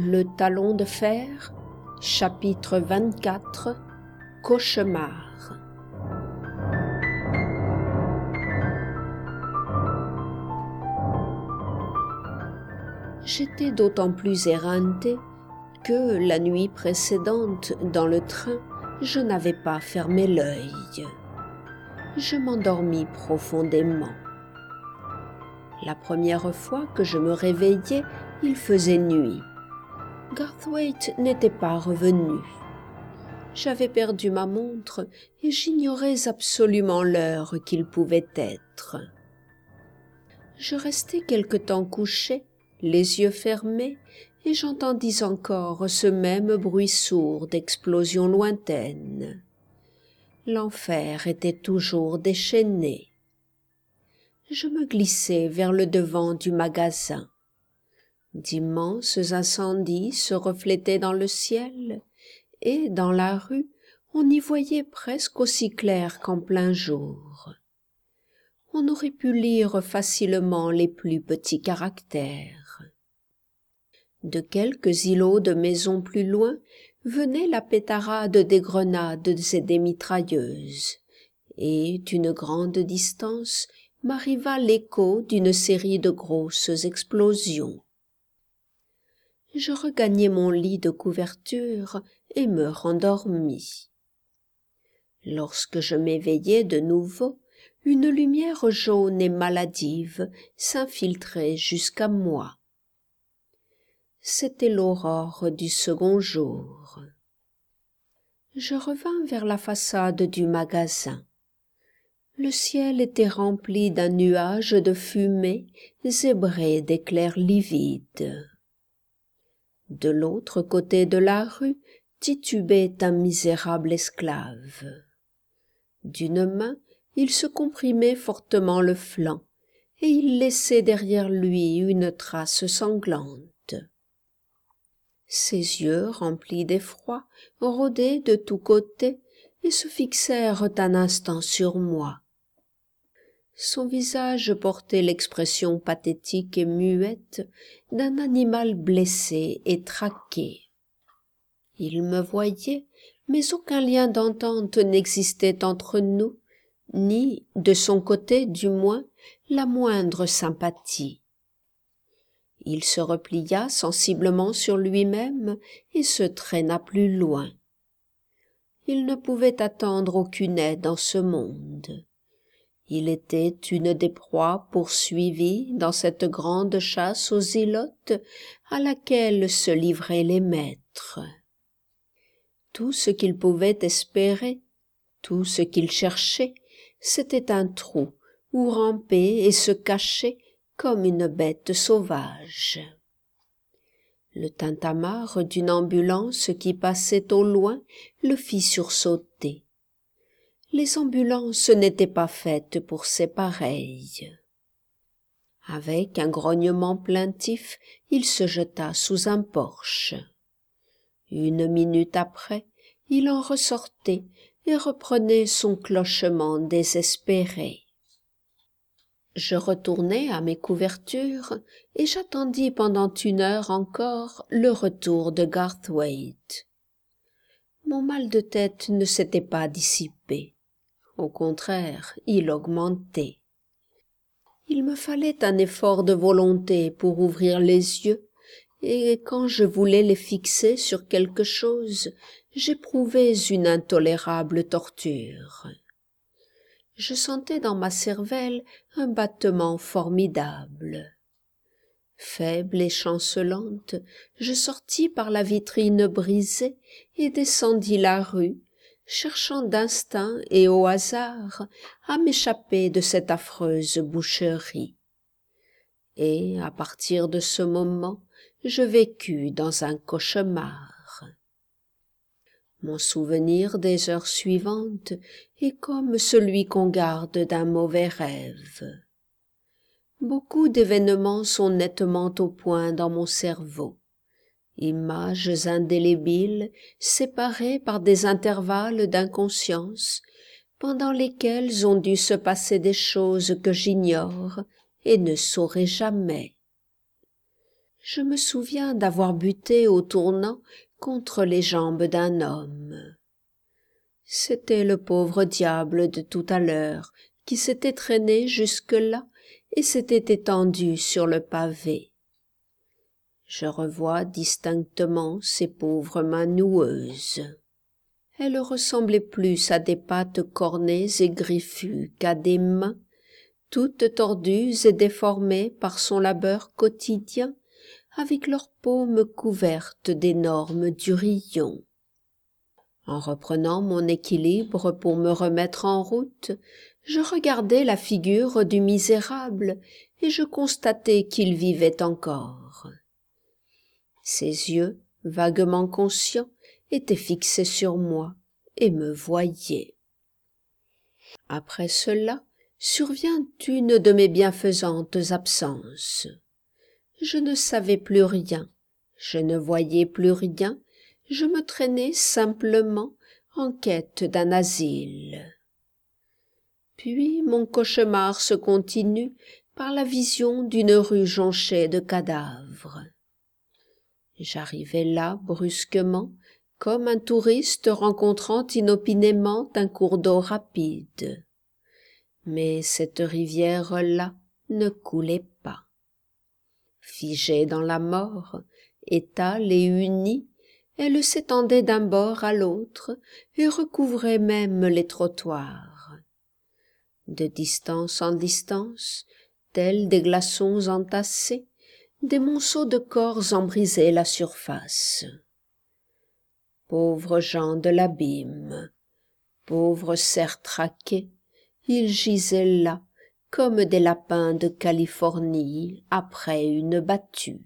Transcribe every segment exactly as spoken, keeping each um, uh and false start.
Le talon de fer, chapitre vingt-quatre, Cauchemar. J'étais d'autant plus éreintée que, la nuit précédente, dans le train, je n'avais pas fermé l'œil. Je m'endormis profondément. La première fois que je me réveillai, il faisait nuit. Garthwaite n'était pas revenu. J'avais perdu ma montre et j'ignorais absolument l'heure qu'il pouvait être. Je restai quelque temps couchée, les yeux fermés, et j'entendis encore ce même bruit sourd d'explosion lointaine. L'enfer était toujours déchaîné. Je me glissai vers le devant du magasin. D'immenses incendies se reflétaient dans le ciel, et dans la rue, on y voyait presque aussi clair qu'en plein jour. On aurait pu lire facilement les plus petits caractères. De quelques îlots de maisons plus loin venait la pétarade des grenades et des mitrailleuses, et d'une grande distance m'arriva l'écho d'une série de grosses explosions. Je regagnai mon lit de couverture et me rendormis. Lorsque je m'éveillai de nouveau, une lumière jaune et maladive s'infiltrait jusqu'à moi. C'était l'aurore du second jour. Je revins vers la façade du magasin. Le ciel était rempli d'un nuage de fumée zébré d'éclairs livides. De l'autre côté de la rue titubait un misérable esclave. D'une main, il se comprimait fortement le flanc, et il laissait derrière lui une trace sanglante. Ses yeux, remplis d'effroi, rôdaient de tous côtés et se fixèrent un instant sur moi. Son visage portait l'expression pathétique et muette d'un animal blessé et traqué. Il me voyait, mais aucun lien d'entente n'existait entre nous, ni, de son côté du moins, la moindre sympathie. Il se replia sensiblement sur lui-même et se traîna plus loin. Il ne pouvait attendre aucune aide dans ce monde. Il était une des proies poursuivies dans cette grande chasse aux ilotes à laquelle se livraient les maîtres. Tout ce qu'il pouvait espérer, tout ce qu'il cherchait, c'était un trou où ramper et se cacher comme une bête sauvage. Le tintamarre d'une ambulance qui passait au loin le fit sursauter. Les ambulances n'étaient pas faites pour ces pareilles. Avec un grognement plaintif, il se jeta sous un porche. Une minute après, il en ressortait et reprenait son clochement désespéré. Je retournai à mes couvertures et j'attendis pendant une heure encore le retour de Garthwaite. Mon mal de tête ne s'était pas dissipé. Au contraire, il augmentait. Il me fallait un effort de volonté pour ouvrir les yeux, et quand je voulais les fixer sur quelque chose, j'éprouvais une intolérable torture. Je sentais dans ma cervelle un battement formidable. Faible et chancelante, je sortis par la vitrine brisée et descendis la rue, cherchant d'instinct et au hasard à m'échapper de cette affreuse boucherie. Et, à partir de ce moment, je vécus dans un cauchemar. Mon souvenir des heures suivantes est comme celui qu'on garde d'un mauvais rêve. Beaucoup d'événements sont nettement au point dans mon cerveau. Images indélébiles, séparées par des intervalles d'inconscience, pendant lesquels ont dû se passer des choses que j'ignore et ne saurai jamais. je me souviens d'avoir buté au tournant contre les jambes d'un homme. C'était le pauvre diable de tout à l'heure qui s'était traîné jusque-là et s'était étendu sur le pavé. Je revois distinctement ses pauvres mains noueuses. Elles ressemblaient plus à des pattes cornées et griffues qu'à des mains, toutes tordues et déformées par son labeur quotidien, avec leurs paumes couvertes d'énormes durillons. En reprenant mon équilibre pour me remettre en route, je regardai la figure du misérable et je constatai qu'il vivait encore. Ses yeux, vaguement conscients, étaient fixés sur moi et me voyaient. Après cela, survint une de mes bienfaisantes absences. Je ne savais plus rien, je ne voyais plus rien, je me traînais simplement en quête d'un asile. Puis mon cauchemar se continue par la vision d'une rue jonchée de cadavres. J'arrivai là brusquement, comme un touriste rencontrant inopinément un cours d'eau rapide. Mais cette rivière-là ne coulait pas. Figée dans la mort, étale et unie, elle s'étendait d'un bord à l'autre et recouvrait même les trottoirs. De distance en distance, tels des glaçons entassés, des monceaux de corps en brisaient la surface. Pauvres gens de l'abîme, pauvres cerfs traqués, ils gisaient là comme des lapins de Californie après une battue.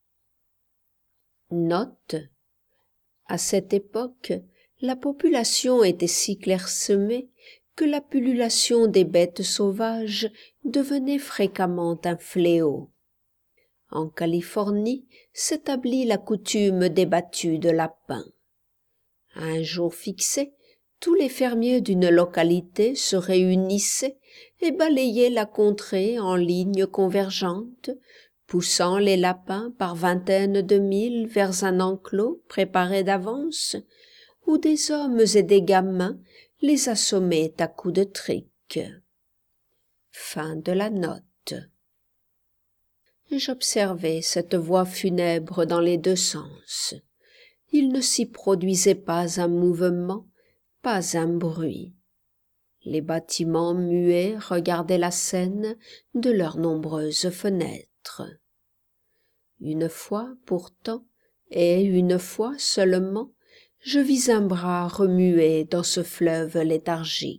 Note: à cette époque, la population était si clairsemée que la pullulation des bêtes sauvages devenait fréquemment un fléau. En Californie s'établit la coutume des battues de lapins. À un jour fixé, tous les fermiers d'une localité se réunissaient et balayaient la contrée en lignes convergentes, poussant les lapins par vingtaines de milles vers un enclos préparé d'avance, où des hommes et des gamins les assommaient à coups de trique. Fin de la note. J'observais cette voie funèbre dans les deux sens. Il ne s'y produisait pas un mouvement, pas un bruit. Les bâtiments muets regardaient la scène de leurs nombreuses fenêtres. Une fois pourtant, et une fois seulement, je vis un bras remuer dans ce fleuve léthargique.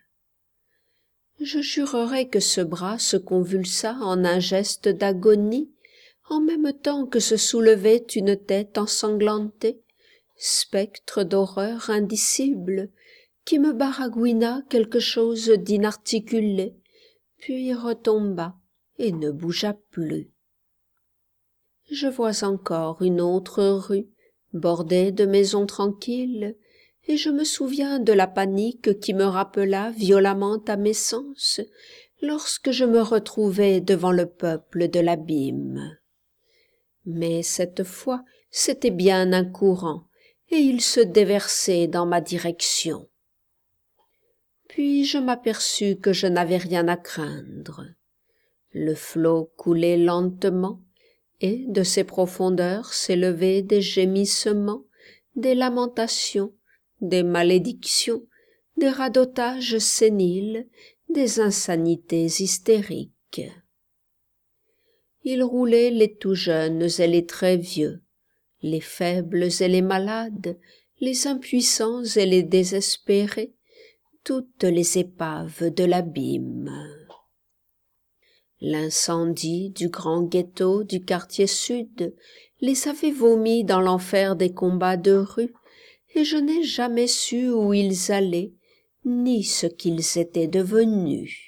Je jurerais que ce bras se convulsa en un geste d'agonie, en même temps que se soulevait une tête ensanglantée, spectre d'horreur indicible, qui me baragouina quelque chose d'inarticulé, puis retomba et ne bougea plus. Je vois encore une autre rue, bordée de maisons tranquilles, et je me souviens de la panique qui me rappela violemment à mes sens lorsque je me retrouvai devant le peuple de l'abîme. Mais cette fois, c'était bien un courant, et il se déversait dans ma direction. Puis je m'aperçus que je n'avais rien à craindre. Le flot coulait lentement, et de ses profondeurs s'élevaient des gémissements, des lamentations, des malédictions, des radotages séniles, des insanités hystériques. Il roulait les tout jeunes et les très vieux, les faibles et les malades, les impuissants et les désespérés, toutes les épaves de l'abîme. L'incendie du grand ghetto du quartier sud les avait vomis dans l'enfer des combats de rue, et je n'ai jamais su où ils allaient, ni ce qu'ils étaient devenus.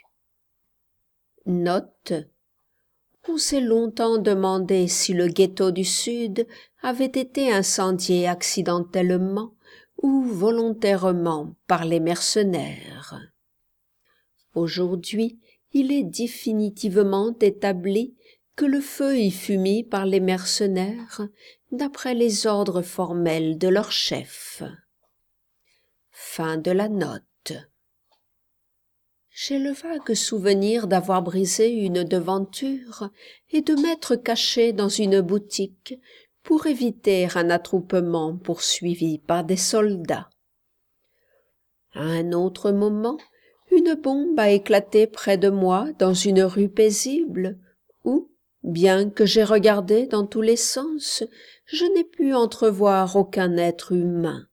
Note: on s'est longtemps demandé si le ghetto du Sud avait été incendié accidentellement ou volontairement par les mercenaires. Aujourd'hui, il est définitivement établi que le feu y fut mis par les mercenaires d'après les ordres formels de leur chef. Fin de la note. J'ai le vague souvenir d'avoir brisé une devanture et de m'être caché dans une boutique pour éviter un attroupement poursuivi par des soldats. À un autre moment, une bombe a éclaté près de moi dans une rue paisible où, bien que j'ai regardé dans tous les sens, je n'ai pu entrevoir aucun être humain.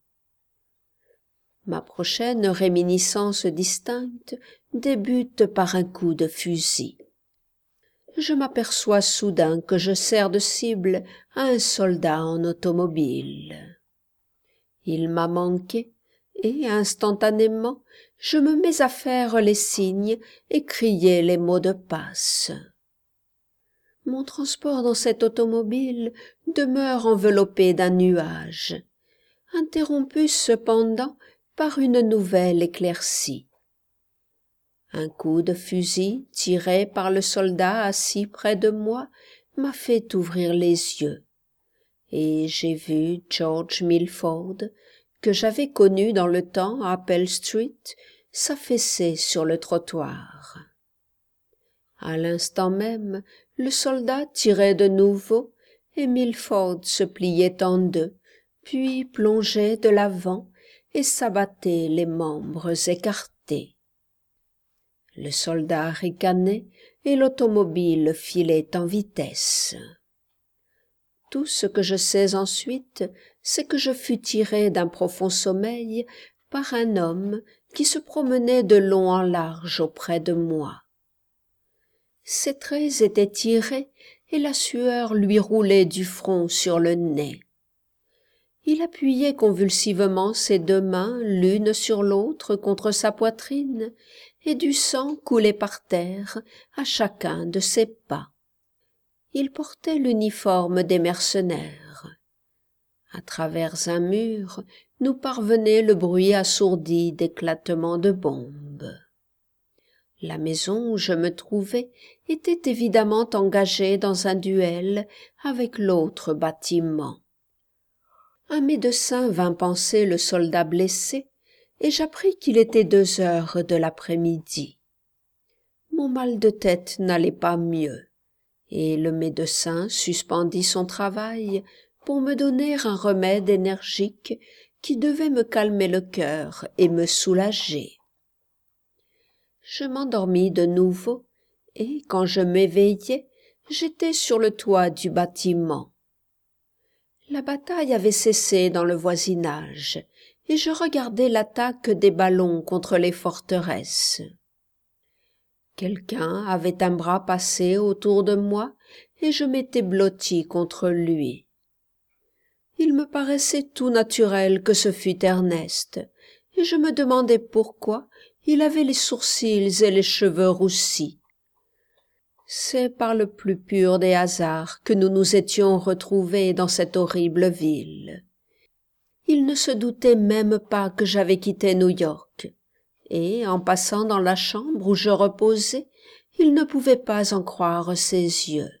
Ma prochaine réminiscence distincte débute par un coup de fusil. Je m'aperçois soudain que je sers de cible à un soldat en automobile. Il m'a manqué, et instantanément, je me mets à faire les signes et crier les mots de passe. Mon transport dans cette automobile demeure enveloppé d'un nuage, interrompu cependant par une nouvelle éclaircie. Un coup de fusil tiré par le soldat assis près de moi m'a fait ouvrir les yeux, et j'ai vu George Milford, que j'avais connu dans le temps à Pell Street, s'affaisser sur le trottoir. À l'instant même, le soldat tirait de nouveau, et Milford se pliait en deux, puis plongeait de l'avant et s'abattait les membres écartés. Le soldat ricanait et l'automobile filait en vitesse. Tout ce que je sais ensuite, c'est que je fus tiré d'un profond sommeil par un homme qui se promenait de long en large auprès de moi. Ses traits étaient tirés et la sueur lui roulait du front sur le nez. Il appuyait convulsivement ses deux mains l'une sur l'autre contre sa poitrine, et du sang coulait par terre à chacun de ses pas. Il portait l'uniforme des mercenaires. À travers un mur, nous parvenait le bruit assourdi d'éclatements de bombes. La maison où je me trouvais était évidemment engagée dans un duel avec l'autre bâtiment. Un médecin vint panser le soldat blessé, et j'appris qu'il était deux heures de l'après-midi. Mon mal de tête n'allait pas mieux, et le médecin suspendit son travail pour me donner un remède énergique qui devait me calmer le cœur et me soulager. Je m'endormis de nouveau, et quand je m'éveillai, j'étais sur le toit du bâtiment. La bataille avait cessé dans le voisinage, et je regardais l'attaque des ballons contre les forteresses. Quelqu'un avait un bras passé autour de moi, et je m'étais blotti contre lui. Il me paraissait tout naturel que ce fût Ernest, et je me demandais pourquoi il avait les sourcils et les cheveux roussis. C'est par le plus pur des hasards que nous nous étions retrouvés dans cette horrible ville. Il ne se doutait même pas que j'avais quitté New York, et, en passant dans la chambre où je reposais, il ne pouvait pas en croire ses yeux.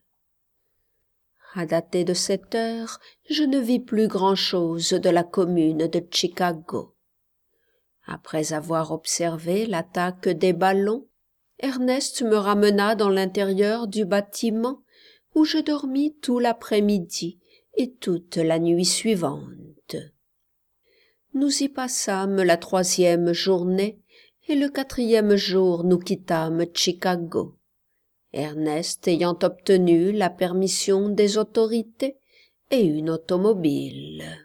À dater de cette heure, je ne vis plus grand-chose de la commune de Chicago. Après avoir observé l'attaque des ballons, Ernest me ramena dans l'intérieur du bâtiment où je dormis tout l'après-midi et toute la nuit suivante. Nous y passâmes la troisième journée et le quatrième jour nous quittâmes Chicago, Ernest ayant obtenu la permission des autorités et une automobile.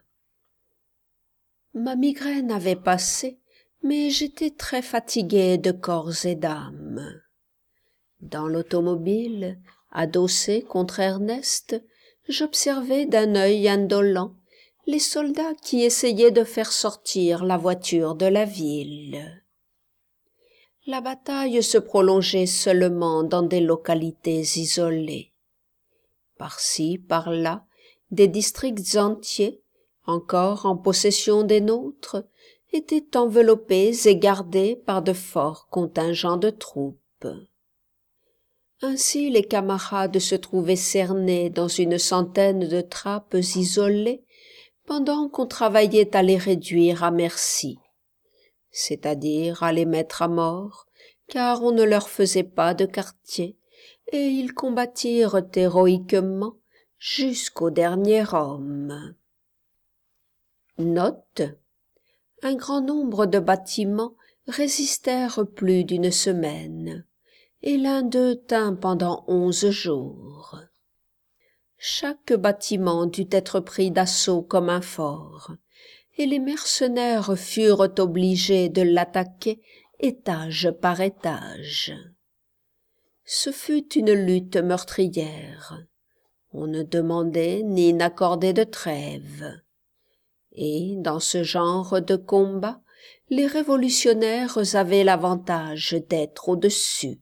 Ma migraine avait passé, mais j'étais très fatigué de corps et d'âme. Dans l'automobile, adossé contre Ernest, j'observais d'un œil indolent les soldats qui essayaient de faire sortir la voiture de la ville. La bataille se prolongeait seulement dans des localités isolées. Par-ci, par-là, des districts entiers, encore en possession des nôtres, étaient enveloppés et gardés par de forts contingents de troupes. Ainsi les camarades se trouvaient cernés dans une centaine de trappes isolées, pendant qu'on travaillait à les réduire à merci, c'est-à-dire à les mettre à mort, car on ne leur faisait pas de quartier, et ils combattirent héroïquement jusqu'au dernier homme. Note. Un grand nombre de bâtiments résistèrent plus d'une semaine, et l'un d'eux tint pendant onze jours. Chaque bâtiment dut être pris d'assaut comme un fort, et les mercenaires furent obligés de l'attaquer étage par étage. Ce fut une lutte meurtrière. On ne demandait ni n'accordait de trêve. Et, dans ce genre de combat, les révolutionnaires avaient l'avantage d'être au-dessus.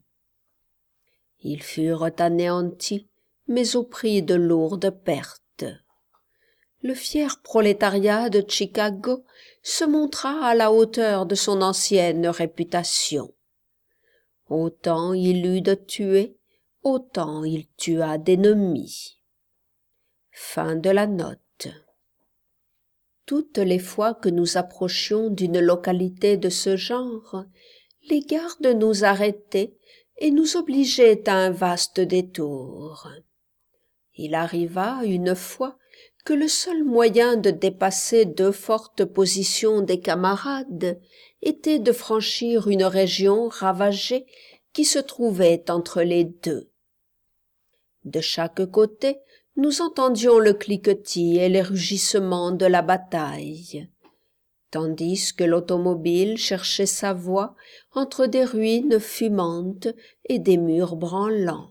Ils furent anéantis, mais au prix de lourdes pertes. Le fier prolétariat de Chicago se montra à la hauteur de son ancienne réputation. Autant il eut de tués, autant il tua d'ennemis. Fin de la note. Toutes les fois que nous approchions d'une localité de ce genre, les gardes nous arrêtaient et nous obligeaient à un vaste détour. Il arriva une fois que le seul moyen de dépasser deux fortes positions des camarades était de franchir une région ravagée qui se trouvait entre les deux. De chaque côté, nous entendions le cliquetis et les rugissements de la bataille, tandis que l'automobile cherchait sa voie entre des ruines fumantes et des murs branlants.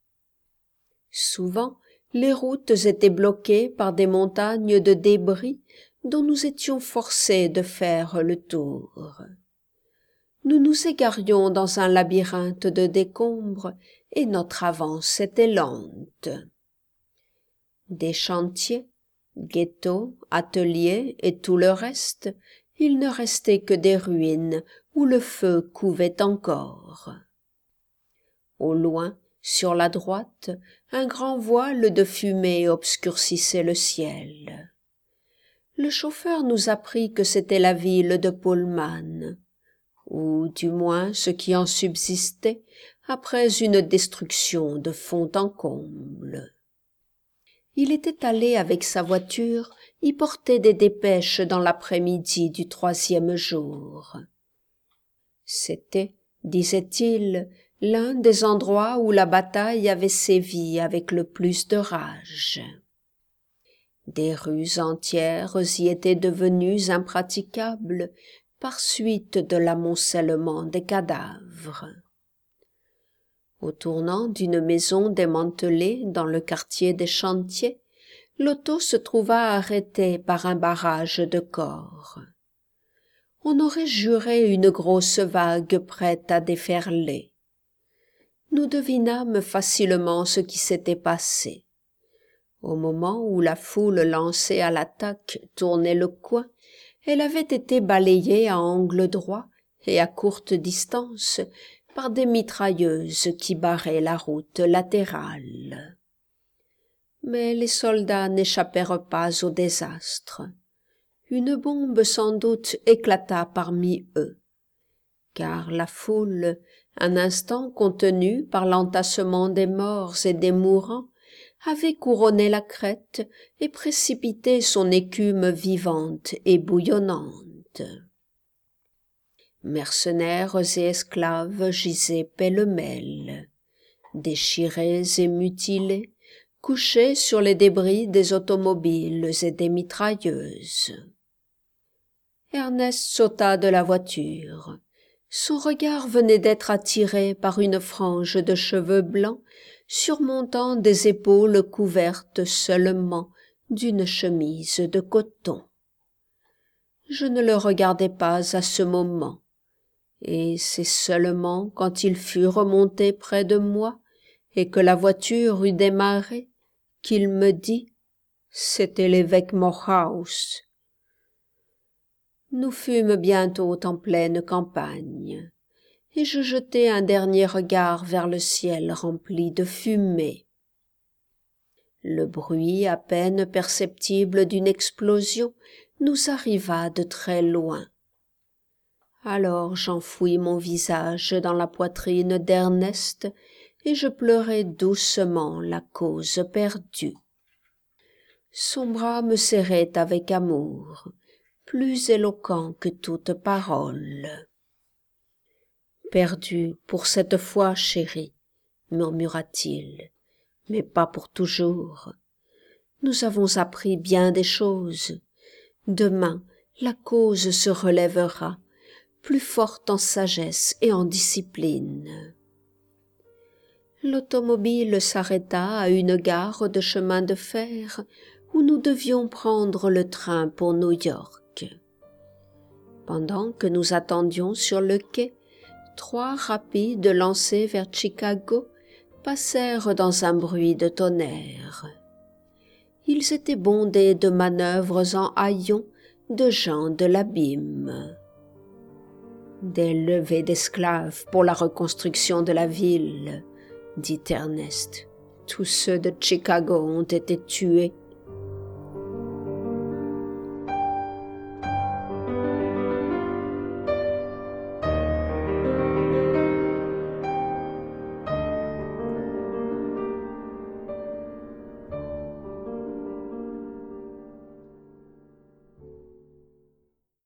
Souvent, les routes étaient bloquées par des montagnes de débris dont nous étions forcés de faire le tour. Nous nous égarions dans un labyrinthe de décombres et notre avance était lente. Des chantiers, ghettos, ateliers et tout le reste, il ne restait que des ruines où le feu couvait encore. Au loin, sur la droite, un grand voile de fumée obscurcissait le ciel. Le chauffeur nous apprit que c'était la ville de Pullman, ou du moins ce qui en subsistait après une destruction de fond en comble. Il était allé avec sa voiture y porter des dépêches dans l'après-midi du troisième jour. C'était, disait-il, l'un des endroits où la bataille avait sévi avec le plus de rage. Des rues entières y étaient devenues impraticables par suite de l'amoncellement des cadavres. Au tournant d'une maison démantelée dans le quartier des chantiers, l'auto se trouva arrêtée par un barrage de corps. On aurait juré une grosse vague prête à déferler. Nous devinâmes facilement ce qui s'était passé. Au moment où la foule lancée à l'attaque tournait le coin, elle avait été balayée à angle droit et à courte distance par des mitrailleuses qui barraient la route latérale. Mais les soldats n'échappèrent pas au désastre. Une bombe sans doute éclata parmi eux, car la foule, un instant contenue par l'entassement des morts et des mourants, avait couronné la crête et précipité son écume vivante et bouillonnante. Mercenaires et esclaves gisaient pêle-mêle, déchirés et mutilés, couchés sur les débris des automobiles et des mitrailleuses. Ernest sauta de la voiture. Son regard venait d'être attiré par une frange de cheveux blancs surmontant des épaules couvertes seulement d'une chemise de coton. Je ne le regardai pas à ce moment, et c'est seulement quand il fut remonté près de moi et que la voiture eut démarré qu'il me dit « C'était l'évêque Morehouse ». Nous fûmes bientôt en pleine campagne, et je jetai un dernier regard vers le ciel rempli de fumée. Le bruit à peine perceptible d'une explosion nous arriva de très loin. Alors j'enfouis mon visage dans la poitrine d'Ernest et je pleurai doucement la cause perdue. Son bras me serrait avec amour, plus éloquent que toute parole. « Perdu pour cette fois, chérie, murmura-t-il, mais pas pour toujours. Nous avons appris bien des choses. Demain, la cause se relèvera, plus forte en sagesse et en discipline. » L'automobile s'arrêta à une gare de chemin de fer où nous devions prendre le train pour New York. Pendant que nous attendions sur le quai, trois rapides lancés vers Chicago passèrent dans un bruit de tonnerre. Ils étaient bondés de manœuvres en haillons de gens de l'abîme. Des levées d'esclaves pour la reconstruction de la ville, dit Ernest. Tous ceux de Chicago ont été tués.